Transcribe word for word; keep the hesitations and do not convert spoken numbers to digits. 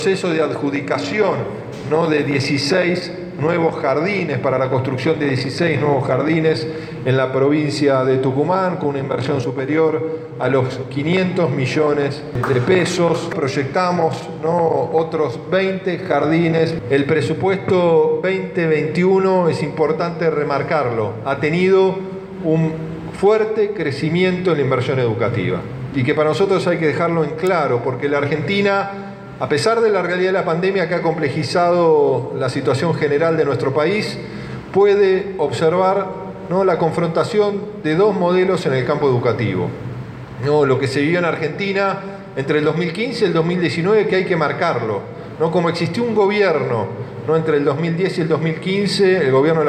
Proceso de adjudicación, ¿no?, de dieciséis nuevos jardines, para la construcción de dieciséis nuevos jardines en la provincia de Tucumán, con una inversión superior a los quinientos millones de pesos. Proyectamos, ¿no?, otros veinte jardines. El presupuesto veinte veintiuno, es importante remarcarlo, ha tenido un fuerte crecimiento en la inversión educativa, y que para nosotros hay que dejarlo en claro, porque la Argentina, a pesar de la realidad de la pandemia que ha complejizado la situación general de nuestro país, puede observar, ¿no?, la confrontación de dos modelos en el campo educativo, ¿no? Lo que se vivió en Argentina entre el dos mil quince y el dos mil diecinueve, que hay que marcarlo, ¿no? Como existió un gobierno, ¿no?, entre el dos mil diez y el dos mil quince, el gobierno de la